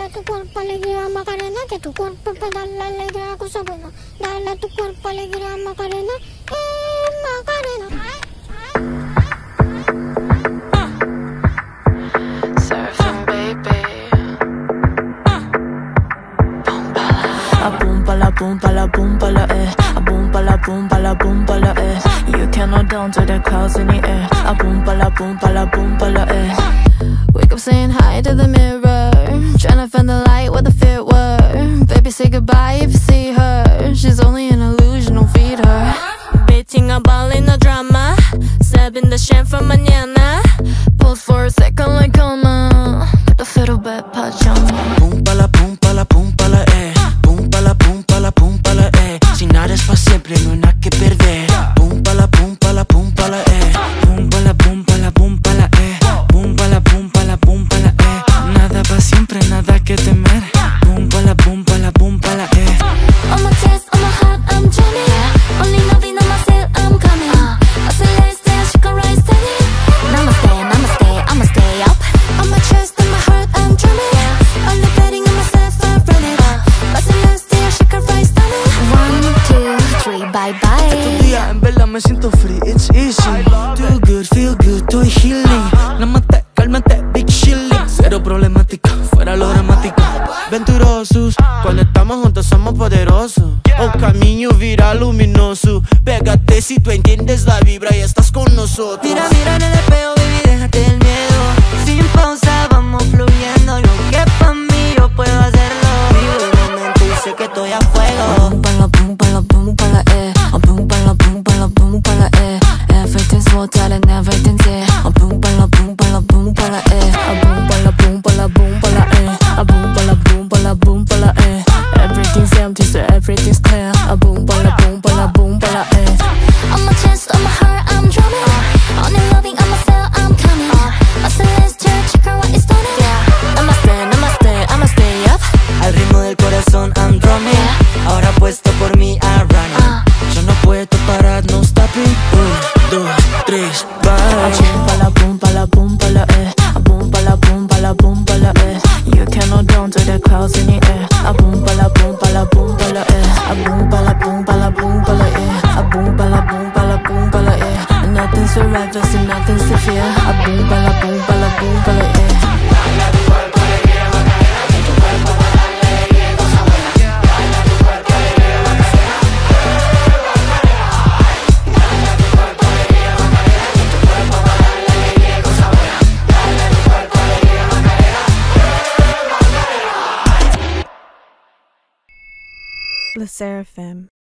tu cuerpo alegría Macarena, que tu cuerpo para darle alegría a cosas buenas. Dale a tu cuerpo alegría Macarena, Macarena. Surfing, baby. Pumpa la, a pumpa la, You cannot down to the clouds in the air. A pumpa la, Wake up saying hi to the mirror, tryna find the light where the fit were. Baby, say goodbye if you see her. She's only an illusion, don't feed her. Betting a ball in the drama, stabbing the sham for mañana. Pose for a second like coma, put the fiddle back, pajama. Pumpa la, Si nada es pa' siempre, no hay nada que perder. Pumpa la, Pumpa la, Pumpa la, Nada pa' siempre, nada que temer. Pumpa la, On my chest, on my heart, I'm jamming. Only loving on myself, I'm coming. I say let's dance, you can rise steady. Namaste, I'ma stay up. On my chest, on my heart, I'm drumming. Only betting on myself, I'm running. I say let's dance, you can rise steady. 1, 2, 3, bye bye. Estos días en verdad me siento free, it's easy. Do good, feel good, estoy healing. Námate, cálmate, big chilling. Cero problemática, fuera lo dramático. Venturosos, cuando estamos juntos somos poderosos. Un camino viral luminoso. Pégate si tú entiendes la vibra y estás con nosotros. Mira en el espejo, baby, déjate el miedo. Sin pausa, vamos fluyendo. Lo que pa' mí yo puedo hacerlo. Vivo el momento y sé que estoy a fuego. Pumpa la, Everything's water and everything's air. A pumpa la, A pumpa la, Everything's empty, so everything's clear. A pumpa la, On my chest, on my heart, I'm drumming. Only loving on myself, I'm coming. I say let's check out what it's done. I'ma stay up. Al ritmo del corazón, I'm drumming. Ahora puesto por mí, I run it. Yo no puedo parar, no stopping. 1, 2, 3, bye. A pumpa la, A pumpa la, You cannot down to the clouds in the air. A pumpa la, A pumpa la, Nothing's forever, so nothing's to fear. A pumpa la, Le Seraphim.